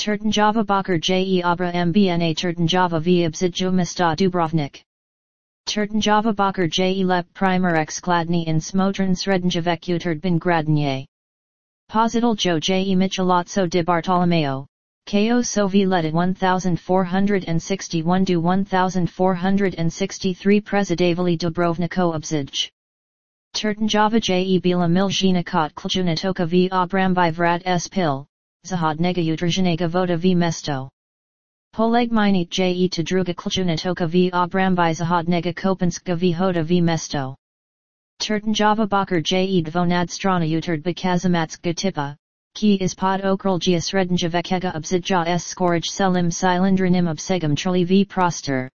Turtanjava Bakar je Abra Mbna Turtanjava v Obzidjo Mista Dubrovnik. Turtanjava Bakar je Lep Primer Skladny in Smotran Srednjavek Utard bin Gradnje. Posital jo je Michelotso de Bartolomeo, Ko Sovi led at 1461 to 1463 Presidavali Dubrovniko Obzidj. Turtanjava je Bila Miljina Kot Kljunatoka v Obrambi Vrat S Pil, Zahodnega Utrjanega Voda v Mesto. Poleg Minit je to Druga Kljunatoka v Obrambi Zahodnega Kopenska v Hoda v Mesto. Turtanjava Bakar je Dvonad Strana Utard Bakazamatska Tipa, Ki is pod Okralgia Srednjavekega Obzidja S Skoraj Selim Silindranim Obsegam Trali v Proster.